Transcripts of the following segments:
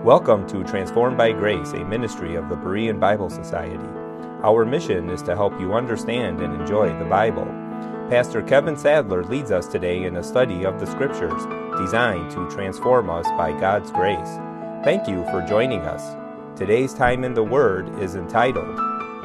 Welcome to Transformed by Grace, a ministry of the Berean Bible Society. Our mission is to help you understand and enjoy the Bible. Pastor Kevin Sadler leads us today in a study of the Scriptures, designed to transform us by God's grace. Thank you for joining us. Today's time in the Word is entitled,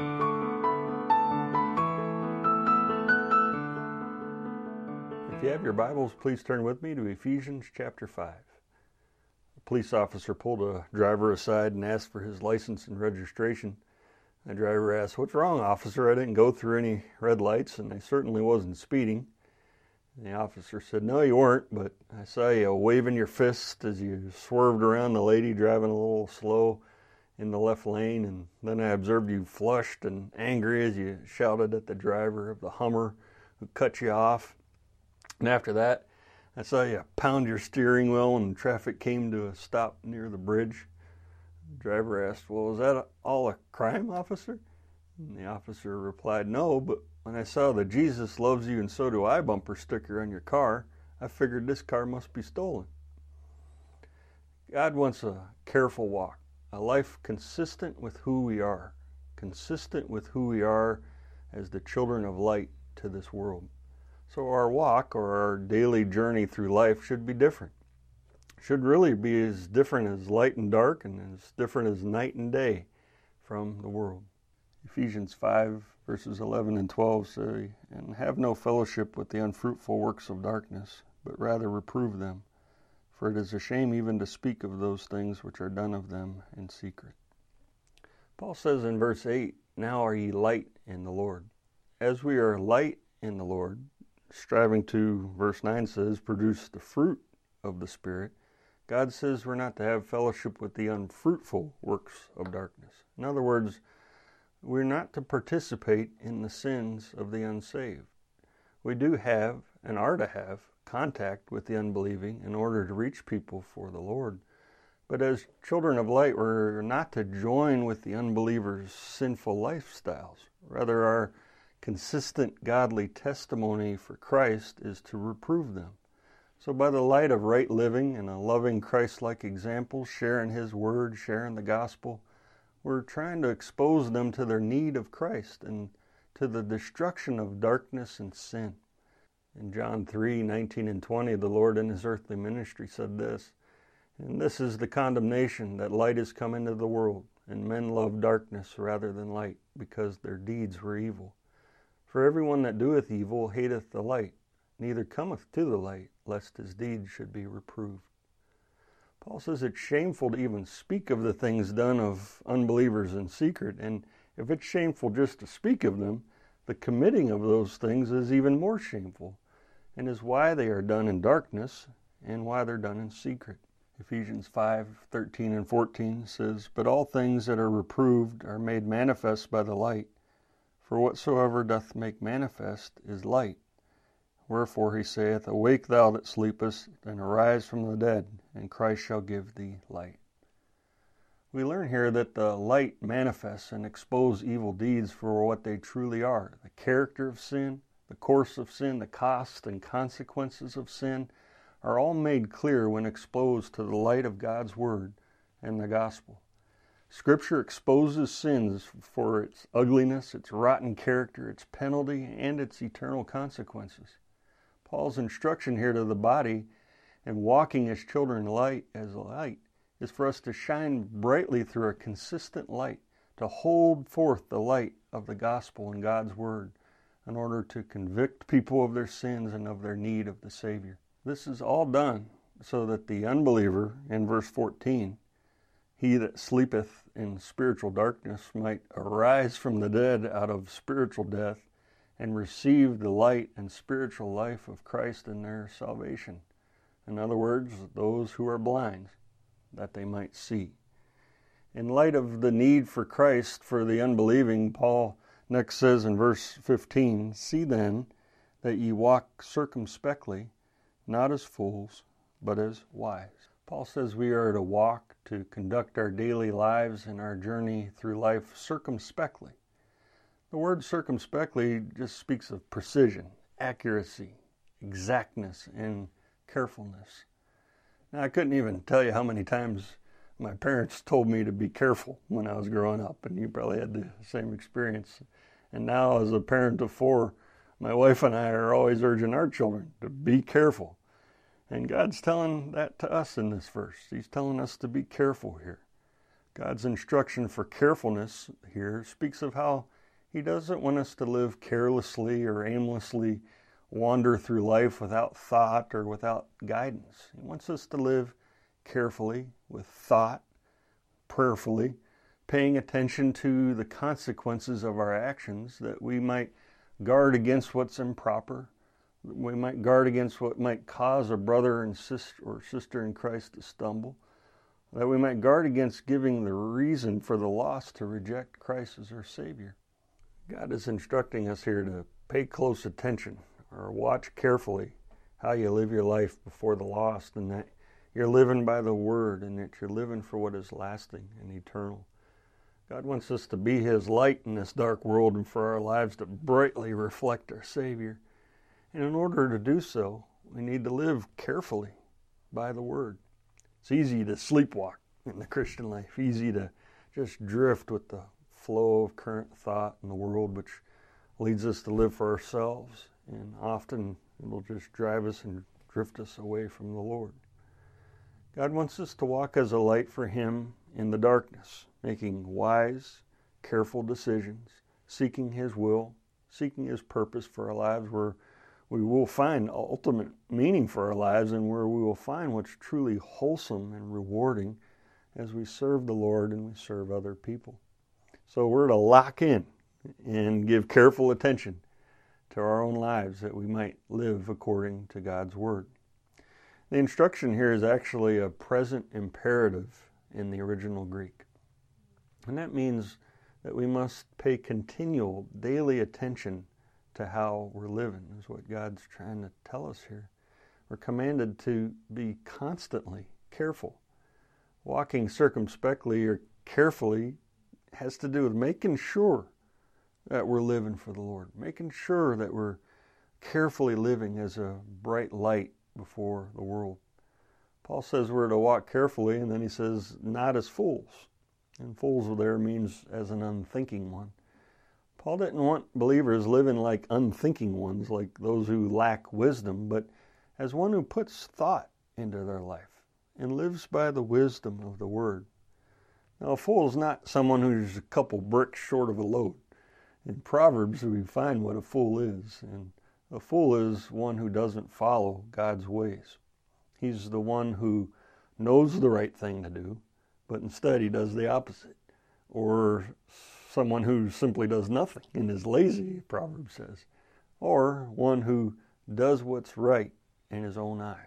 If you have your Bibles, please turn with me to Ephesians chapter 5. A police officer pulled a driver aside and asked for his license and registration. The driver asked, "What's wrong, officer? I didn't go through any red lights, and I certainly wasn't speeding." And the officer said, "No, you weren't, but I saw you waving your fist as you swerved around the lady driving a little slow in the left lane, and then I observed you flushed and angry as you shouted at the driver of the Hummer who cut you off. And after that, I saw you pound your steering wheel when traffic came to a stop near the bridge." The driver asked, "Well, is that all a crime, officer?" And the officer replied, "No, but when I saw the 'Jesus loves you and so do I' bumper sticker on your car, I figured this car must be stolen." God wants a careful walk, a life consistent with who we are as the children of light to this world. So our walk, or our daily journey through life, should be different. Should really be as different as light and dark, and as different as night and day from the world. Ephesians 5 verses 11 and 12 say, "And have no fellowship with the unfruitful works of darkness, but rather reprove them. For it is a shame even to speak of those things which are done of them in secret." Paul says in verse 8, "Now are ye light in the Lord." As we are light in the Lord, striving to, verse 9 says, produce the fruit of the Spirit, God says we're not to have fellowship with the unfruitful works of darkness. In other words, we're not to participate in the sins of the unsaved. We do have, and are to have, contact with the unbelieving in order to reach people for the Lord. But as children of light, we're not to join with the unbelievers' sinful lifestyles. Rather, our consistent godly testimony for Christ is to reprove them. So by the light of right living and a loving Christ-like example, sharing His Word, sharing the gospel, we're trying to expose them to their need of Christ and to the destruction of darkness and sin. In John 3:19 and 20, the Lord in His earthly ministry said this, "And this is the condemnation, that light is come into the world, and men love darkness rather than light, because their deeds were evil. For everyone that doeth evil hateth the light, neither cometh to the light, lest his deeds should be reproved." Paul says it's shameful to even speak of the things done of unbelievers in secret, and if it's shameful just to speak of them, the committing of those things is even more shameful, and is why they are done in darkness and why they're done in secret. Ephesians 5:13 and 14 says, "But all things that are reproved are made manifest by the light, for whatsoever doth make manifest is light. Wherefore he saith, Awake thou that sleepest, and arise from the dead, and Christ shall give thee light." We learn here that the light manifests and exposes evil deeds for what they truly are. The character of sin, the course of sin, the cost and consequences of sin are all made clear when exposed to the light of God's Word and the gospel. Scripture exposes sins for its ugliness, its rotten character, its penalty, and its eternal consequences. Paul's instruction here to the body in walking as children as light is for us to shine brightly through a consistent light, to hold forth the light of the gospel and God's Word in order to convict people of their sins and of their need of the Savior. This is all done so that the unbeliever, in verse 14, "He that sleepeth in spiritual darkness might arise from the dead out of spiritual death and receive the light and spiritual life of Christ in their salvation." In other words, those who are blind, that they might see. In light of the need for Christ for the unbelieving, Paul next says in verse 15, "See then that ye walk circumspectly, not as fools, but as wise." Paul says we are to walk, to conduct our daily lives and our journey through life circumspectly. The word circumspectly just speaks of precision, accuracy, exactness, and carefulness. Now, I couldn't even tell you how many times My parents told me to be careful when I was growing up, and you probably had the same experience. And now, as a parent of 4, my wife and I are always urging our children to be careful. And God's telling that to us in this verse. He's telling us to be careful here. God's instruction for carefulness here speaks of how He doesn't want us to live carelessly or aimlessly wander through life without thought or without guidance. He wants us to live carefully, with thought, prayerfully, paying attention to the consequences of our actions, that we might guard against what's improper. We might guard against what might cause a brother and sister in Christ to stumble. That we might guard against giving the reason for the lost to reject Christ as our Savior. God is instructing us here to pay close attention or watch carefully how you live your life before the lost, and that you're living by the Word, and that you're living for what is lasting and eternal. God wants us to be His light in this dark world, and for our lives to brightly reflect our Savior. And in order to do so, we need to live carefully by the Word. It's easy to sleepwalk in the Christian life, easy to just drift with the flow of current thought in the world, which leads us to live for ourselves, and often it will just drive us and drift us away from the Lord. God wants us to walk as a light for Him in the darkness, making wise, careful decisions, seeking His will, seeking His purpose for our lives, where we will find ultimate meaning for our lives, and where we will find what's truly wholesome and rewarding as we serve the Lord and we serve other people. So we're to lock in and give careful attention to our own lives, that we might live according to God's Word. The instruction here is actually a present imperative in the original Greek. And that means that we must pay continual, daily attention to how we're living, is what God's trying to tell us here. We're commanded to be constantly careful. Walking circumspectly or carefully has to do with making sure that we're living for the Lord, making sure that we're carefully living as a bright light before the world. Paul says we're to walk carefully, and then he says, not as fools. And fools there means as an unthinking one. Paul didn't want believers living like unthinking ones, like those who lack wisdom, but as one who puts thought into their life and lives by the wisdom of the Word. Now, a fool is not someone who's a couple bricks short of a load. In Proverbs, we find what a fool is, and a fool is one who doesn't follow God's ways. He's the one who knows the right thing to do, but instead he does the opposite. Or someone who simply does nothing and is lazy, Proverbs says. Or one who does what's right in his own eyes.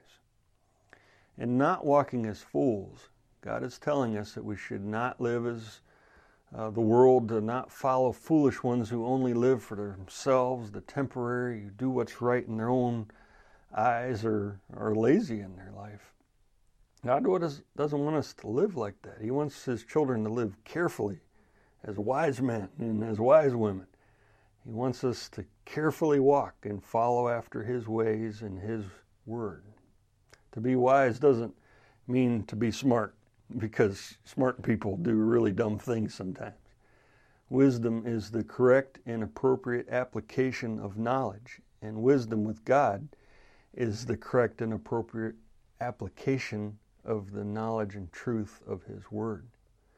And not walking as fools, God is telling us that we should not live as the world, to not follow foolish ones who only live for themselves, the temporary, who do what's right in their own eyes, or are lazy in their life. God doesn't want us to live like that. He wants His children to live carefully as wise men and as wise women. He wants us to carefully walk and follow after His ways and His Word. To be wise doesn't mean to be smart, because smart people do really dumb things sometimes. Wisdom is the correct and appropriate application of knowledge, and wisdom with God is the correct and appropriate application of the knowledge and truth of His Word.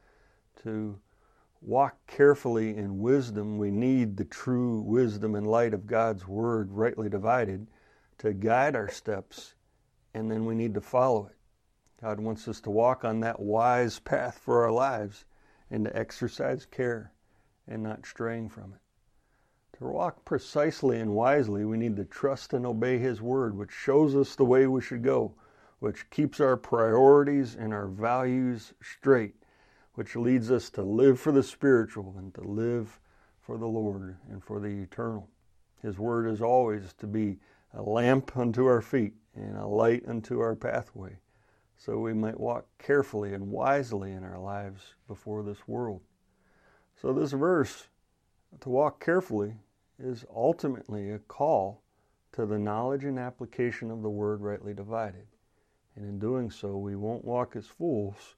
To walk carefully in wisdom, we need the true wisdom and light of God's Word, rightly divided, to guide our steps, and then we need to follow it. God wants us to walk on that wise path for our lives and to exercise care and not straying from it. To walk precisely and wisely, we need to trust and obey His Word, which shows us the way we should go, which keeps our priorities and our values straight, which leads us to live for the spiritual and to live for the Lord and for the eternal. His Word is always to be a lamp unto our feet and a light unto our pathway, so we might walk carefully and wisely in our lives before this world. So this verse, to walk carefully, is ultimately a call to the knowledge and application of the Word rightly divided. And in doing so, we won't walk as fools,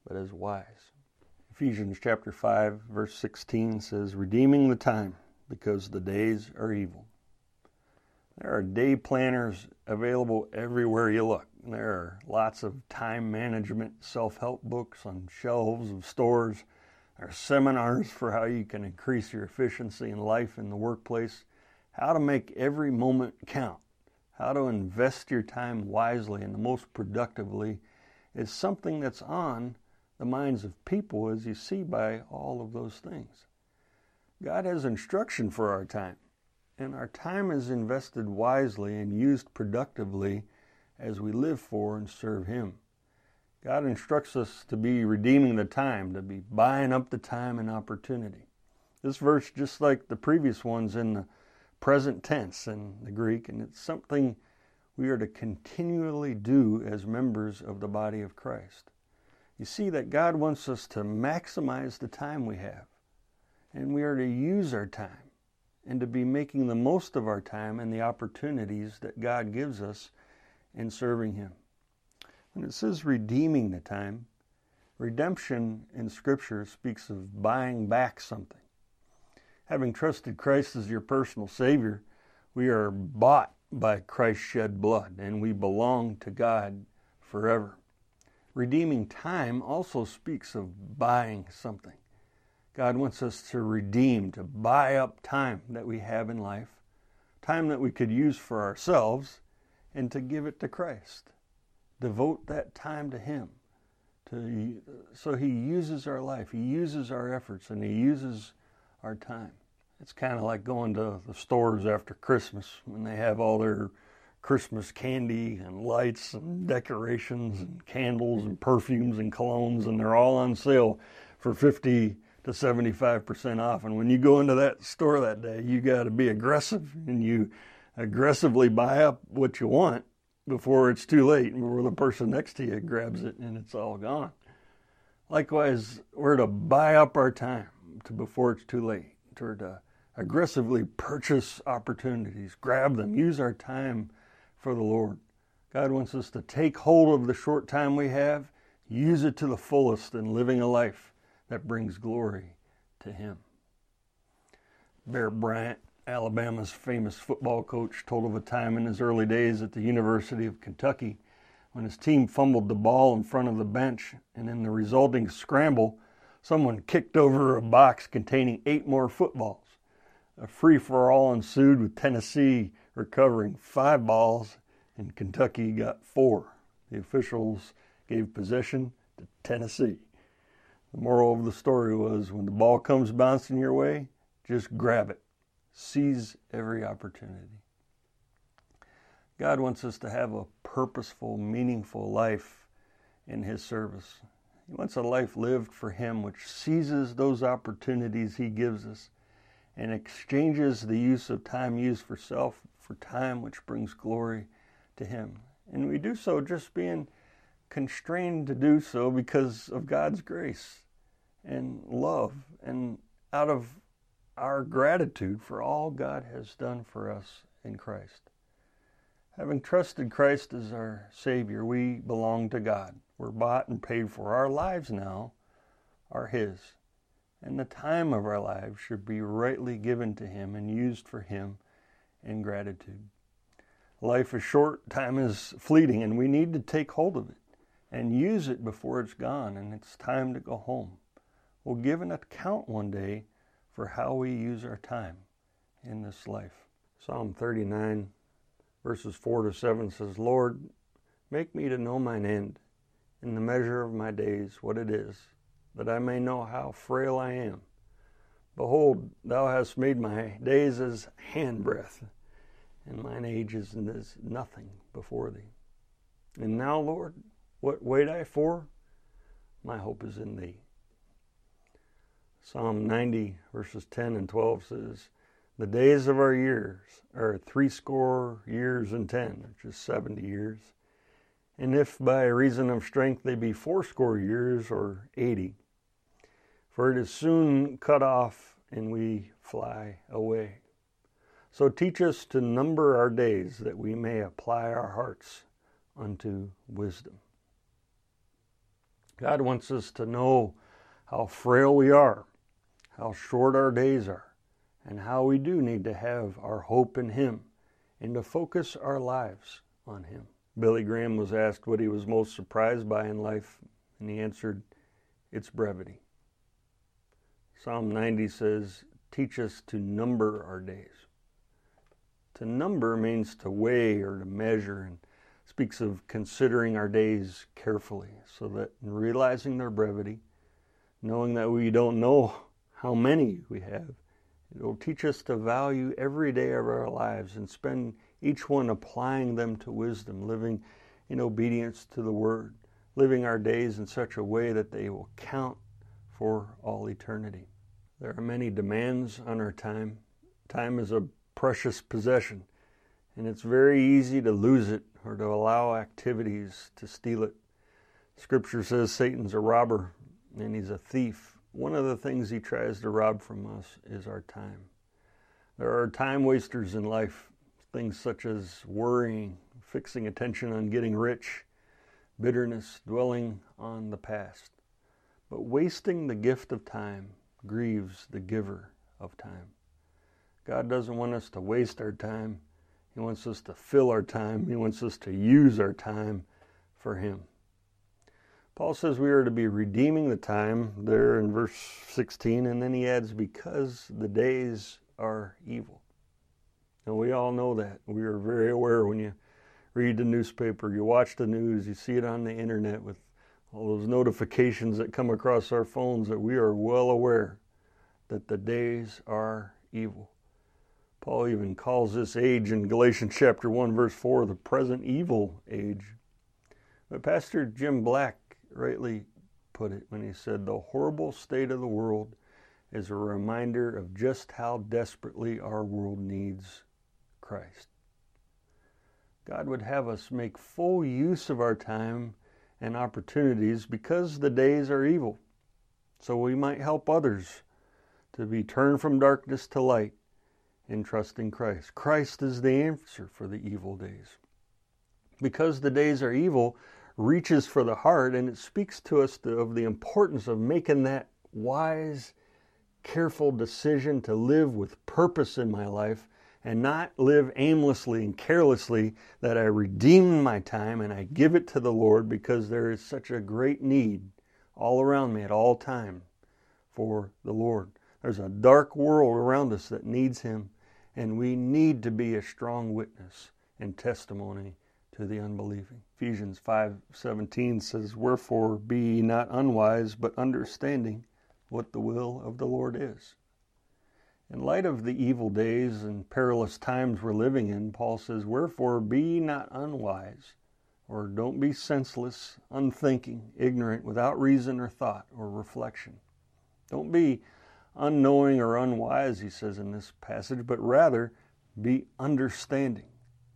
but as wise. Ephesians chapter 5, verse 16 says, redeeming the time, because the days are evil. There are day planners available everywhere you look. There are lots of time management self-help books on shelves of stores. There are seminars for how you can increase your efficiency in life in the workplace, how to make every moment count, how to invest your time wisely and the most productively is something that's on the minds of people, as you see by all of those things. God has instruction for our time, and our time is invested wisely and used productively as we live for and serve Him. God instructs us to be redeeming the time, to be buying up the time and opportunity. This verse, just like the previous ones, in the present tense in the Greek, and it's something we are to continually do as members of the body of Christ. You see that God wants us to maximize the time we have, and we are to use our time and to be making the most of our time and the opportunities that God gives us in serving Him. When it says redeeming the time, redemption in Scripture speaks of buying back something. Having trusted Christ as your personal Savior, we are bought by Christ's shed blood, and we belong to God forever. Redeeming time also speaks of buying something. God wants us to redeem, to buy up time that we have in life, time that we could use for ourselves, and to give it to Christ. Devote that time to Him. So He uses our life, He uses our efforts, and He uses our time. It's kind of like going to the stores after Christmas when they have all their Christmas candy and lights and decorations and candles and perfumes and colognes, and they're all on sale for 50 to 75% off. And when you go into that store that day, you got to be aggressive, and you aggressively buy up what you want before it's too late, and before the person next to you grabs it and it's all gone. Likewise, we're to buy up our time before it's too late. We're to aggressively purchase opportunities, grab them, use our time for the Lord. God wants us to take hold of the short time we have, use it to the fullest in living a life that brings glory to Him. Bear Bryant, Alabama's famous football coach, told of a time in his early days at the University of Kentucky when his team fumbled the ball in front of the bench, and in the resulting scramble, someone kicked over a box containing 8 more footballs. A free-for-all ensued, with Tennessee recovering 5 balls, and Kentucky got 4. The officials gave possession to Tennessee. The moral of the story was, when the ball comes bouncing your way, just grab it. Seize every opportunity. God wants us to have a purposeful, meaningful life in His service. He wants a life lived for Him, which seizes those opportunities He gives us and exchanges the use of time used for self for time which brings glory to Him. And we do so just being constrained to do so because of God's grace and love, and out of our gratitude for all God has done for us in Christ. Having trusted Christ as our Savior, we belong to God. We're bought and paid for. Our lives now are His, and the time of our lives should be rightly given to Him and used for Him in gratitude. Life is short, time is fleeting, and we need to take hold of it and use it before it's gone and it's time to go home. We'll give an account one day for how we use our time in this life. Psalm 39, verses 4 to 7 says, Lord, make me to know mine end, in the measure of my days what it is, that I may know how frail I am. Behold, thou hast made my days as handbreadth, and mine age is as nothing before thee. And now, Lord, what wait I for? My hope is in thee. Psalm 90, verses 10 and 12 says, the days of our years are 80 years and 10, which is 70 years. And if by reason of strength they be 80 years or 80, for it is soon cut off and we fly away. So teach us to number our days, that we may apply our hearts unto wisdom. God wants us to know how frail we are, how short our days are, and how we do need to have our hope in Him and to focus our lives on Him. Billy Graham was asked what he was most surprised by in life, and he answered, "It's brevity." Psalm 90 says, "Teach us to number our days." To number means to weigh or to measure, and speaks of considering our days carefully, so that in realizing their brevity, knowing that we don't know how many we have, it will teach us to value every day of our lives and spend each one applying them to wisdom, living in obedience to the Word, living our days in such a way that they will count for all eternity. There are many demands on our time. Time is a precious possession, and it's very easy to lose it or to allow activities to steal it. Scripture says Satan's a robber and he's a thief. One of the things he tries to rob from us is our time. There are time wasters in life, things such as worrying, fixing attention on getting rich, bitterness, dwelling on the past. But wasting the gift of time grieves the giver of time. God doesn't want us to waste our time. He wants us to fill our time. He wants us to use our time for Him. Paul says we are to be redeeming the time there in verse 16, and then he adds, because the days are evil. And we all know that. We are very aware when you read the newspaper, you watch the news, you see it on the internet with all those notifications that come across our phones, that we are well aware that the days are evil. Paul even calls this age in Galatians chapter 1, verse 4, the present evil age. But Pastor Jim Black rightly put it when he said, the horrible state of the world is a reminder of just how desperately our world needs Christ. God would have us make full use of our time and opportunities because the days are evil, so we might help others to be turned from darkness to light and trust in Christ. Christ is the answer for the evil days. Because the days are evil reaches for the heart, and it speaks to us of the importance of making that wise, careful decision to live with purpose in my life and not live aimlessly and carelessly, that I redeem my time and I give it to the Lord, because there is such a great need all around me at all time for the Lord. There's a dark world around us that needs Him, and we need to be a strong witness and testimony to the unbelieving. Ephesians 5:17 says, wherefore be ye not unwise, but understanding what the will of the Lord is. In light of the evil days and perilous times we're living in, Paul says, wherefore be ye not unwise, or don't be senseless, unthinking, ignorant, without reason or thought or reflection. Don't be unknowing or unwise, he says in this passage, but rather be understanding.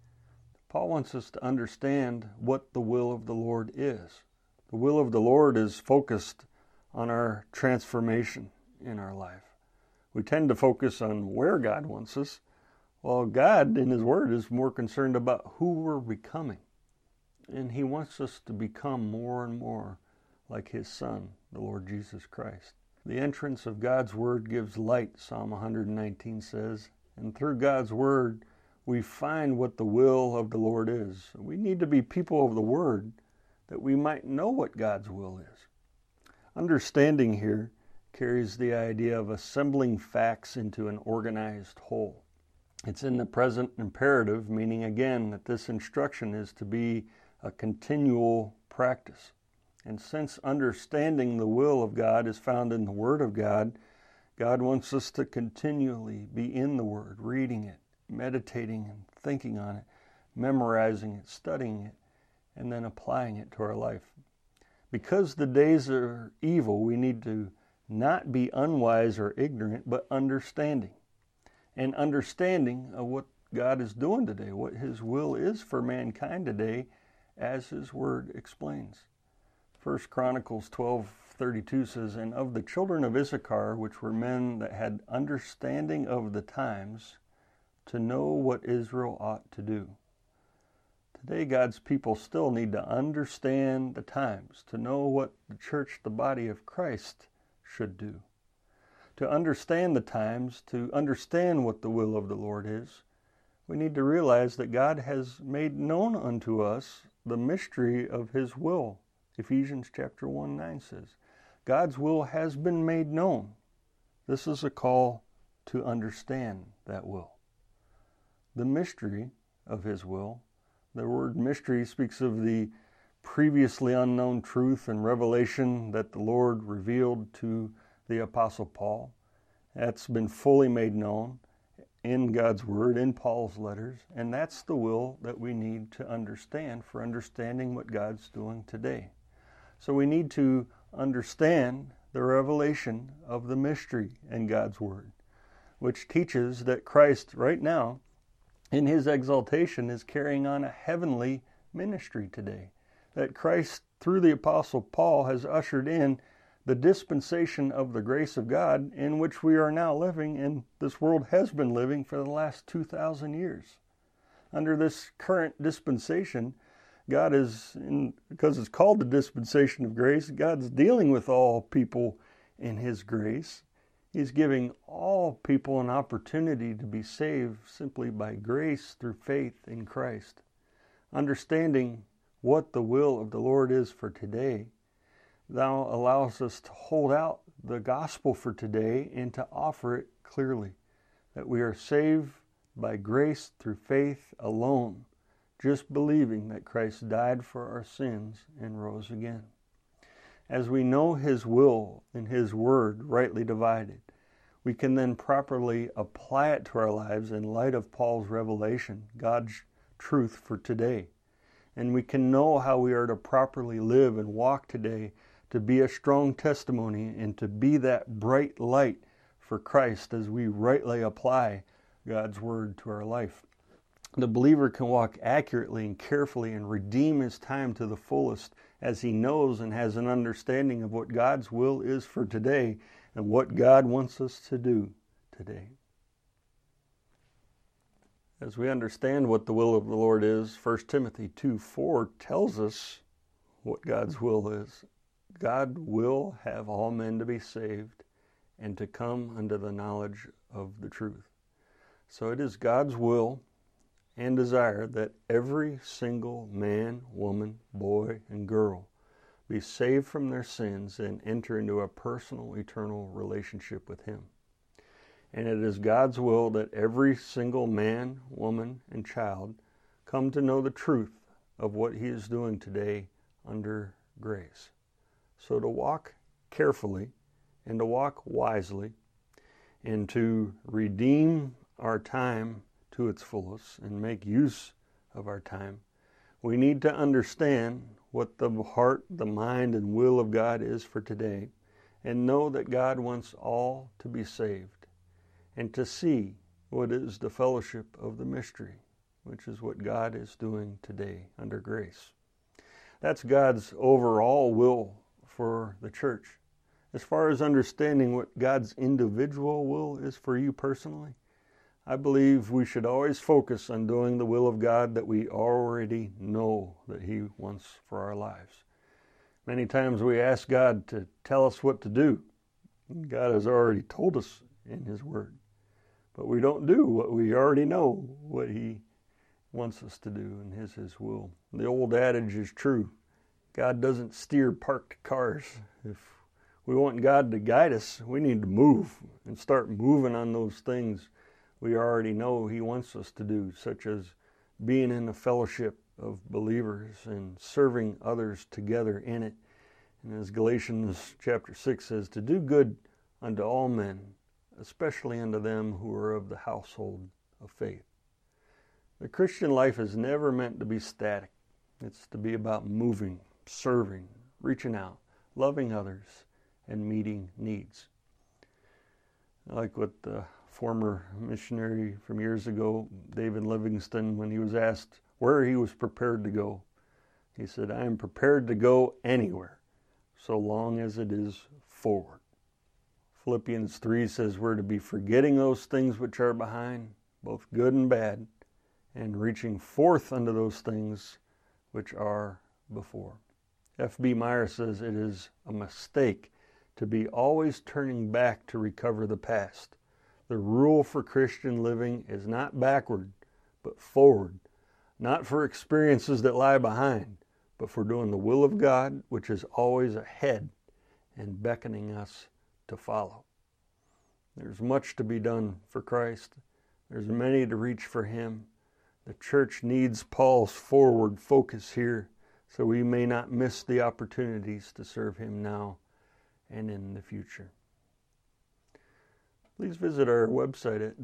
Paul wants us to understand what the will of the Lord is. The will of the Lord is focused on our transformation in our life. We tend to focus on where God wants us, while God in His Word is more concerned about who we're becoming. And He wants us to become more and more like His Son, the Lord Jesus Christ. The entrance of God's Word gives light, Psalm 119 says, and through God's Word we find what the will of the Lord is. We need to be people of the Word that we might know what God's will is. Understanding here carries the idea of assembling facts into an organized whole. It's in the present imperative, meaning again that this instruction is to be a continual practice. And since understanding the will of God is found in the Word of God, God wants us to continually be in the Word, reading it, meditating and thinking on it, memorizing it, studying it, and then applying it to our life. Because the days are evil, we need to not be unwise or ignorant, but understanding. And understanding of what God is doing today, what His will is for mankind today, as His Word explains. 1 Chronicles 12:32 says, and of the children of Issachar, which were men that had understanding of the times, to know what Israel ought to do. To Today, God's people still need to understand the times, to know what the church, the body of Christ, should do. To understand the times, to understand what the will of the Lord is, we need to realize that God has made known unto us the mystery of His will. Ephesians chapter 1:9 says, God's will has been made known. This is a call to understand that will. The mystery of His will. The word mystery speaks of the previously unknown truth and revelation that the Lord revealed to the Apostle Paul. That's been fully made known in God's Word, in Paul's letters, and that's the will that we need to understand for understanding what God's doing today. So we need to understand the revelation of the mystery in God's Word, which teaches that Christ right now, in His exaltation, is carrying on a heavenly ministry today. That Christ, through the Apostle Paul, has ushered in the dispensation of the grace of God in which we are now living, and this world has been living for the last 2,000 years. Under this current dispensation, God is, because it's called the dispensation of grace, God's dealing with all people in His grace. He's giving all people an opportunity to be saved simply by grace through faith in Christ. Understanding what the will of the Lord is for today now allows us to hold out the gospel for today and to offer it clearly, that we are saved by grace through faith alone, just believing that Christ died for our sins and rose again. As we know His will and His word rightly divided, we can then properly apply it to our lives in light of Paul's revelation, God's truth for today. And we can know how we are to properly live and walk today to be a strong testimony and to be that bright light for Christ as we rightly apply God's word to our life. The believer can walk accurately and carefully and redeem his time to the fullest as he knows and has an understanding of what God's will is for today and what God wants us to do today. As we understand what the will of the Lord is, 1 Timothy 2:4 tells us what God's will is. God will have all men to be saved and to come unto the knowledge of the truth. So it is God's will and desire that every single man, woman, boy, and girl be saved from their sins and enter into a personal, eternal relationship with Him. And it is God's will that every single man, woman, and child come to know the truth of what He is doing today under grace. So to walk carefully and to walk wisely and to redeem our time to its fullest and make use of our time, we need to understand what the heart, the mind, and will of God is for today, and know that God wants all to be saved, and to see what is the fellowship of the mystery, which is what God is doing today under grace. That's God's overall will for the church. As far as understanding what God's individual will is for you personally, I believe we should always focus on doing the will of God that we already know that He wants for our lives. Many times we ask God to tell us what to do. God has already told us in His Word. But we don't do what we already know, what He wants us to do, and His will. The old adage is true. God doesn't steer parked cars. If we want God to guide us, we need to move and start moving on those things we already know He wants us to do, such as being in a fellowship of believers and serving others together in it. And as Galatians chapter 6 says, to do good unto all men, especially unto them who are of the household of faith. The Christian life is never meant to be static. It's to be about moving, serving, reaching out, loving others, and meeting needs. I like what the former missionary from years ago, David Livingstone, when he was asked where he was prepared to go, he said, I am prepared to go anywhere, so long as it is forward. Philippians 3 says we're to be forgetting those things which are behind, both good and bad, and reaching forth unto those things which are before. F.B. Meyer says it is a mistake to be always turning back to recover the past. The rule for Christian living is not backward, but forward, not for experiences that lie behind, but for doing the will of God, which is always ahead and beckoning us to follow. There's much to be done for Christ. There's many to reach for Him. The church needs Paul's forward focus here so we may not miss the opportunities to serve Him now and in the future. Please visit our website at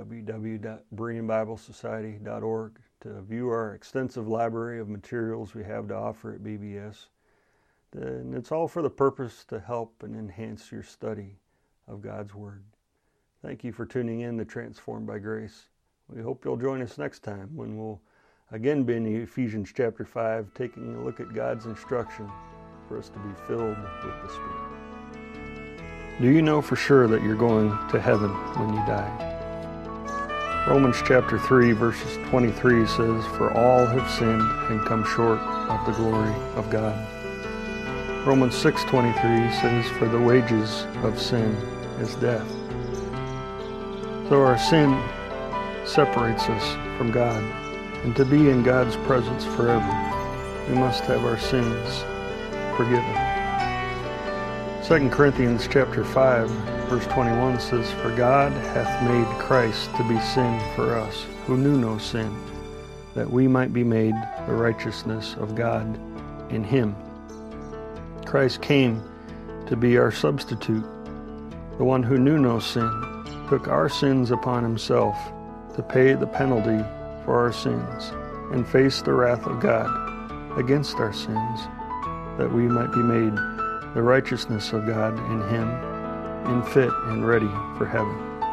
www.bereanbiblesociety.org to view our extensive library of materials we have to offer at BBS. And it's all for the purpose to help and enhance your study of God's Word. Thank you for tuning in to Transformed by Grace. We hope you'll join us next time when we'll again be in Ephesians chapter 5, taking a look at God's instruction for us to be filled with the Spirit. Do you know for sure that you're going to heaven when you die? Romans chapter 3 verses 23 says, "For all have sinned and come short of the glory of God." Romans 6:23 says, "For the wages of sin is death." So our sin separates us from God, and to be in God's presence forever, we must have our sins forgiven. 2 Corinthians chapter 5, verse 21 says, "For God hath made Christ to be sin for us, who knew no sin, that we might be made the righteousness of God in Him." Christ came to be our substitute. The one who knew no sin took our sins upon Himself to pay the penalty for our sins and face the wrath of God against our sins, that we might be made the righteousness of God in Him, and fit and ready for heaven.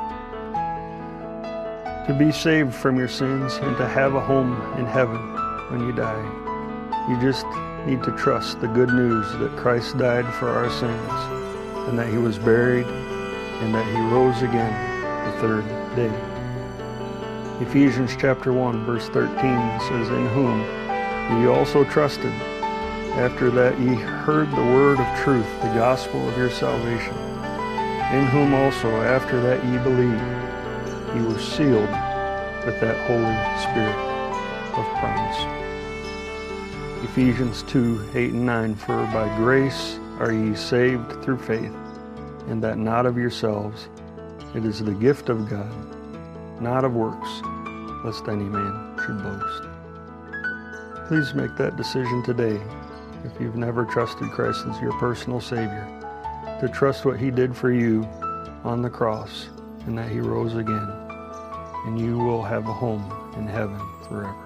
To be saved from your sins and to have a home in heaven when you die, you just need to trust the good news that Christ died for our sins, and that He was buried, and that He rose again the third day. Ephesians chapter 1 verse 13 says, "In whom ye also trusted, after that ye heard the word of truth, the gospel of your salvation, in whom also after that ye believed, ye were sealed with that Holy Spirit of promise." Ephesians 2:8 and 9, "For by grace are ye saved through faith, and that not of yourselves, it is the gift of God, not of works, lest any man should boast." Please make that decision today, if you've never trusted Christ as your personal Savior, to trust what He did for you on the cross and that He rose again, and you will have a home in heaven forever.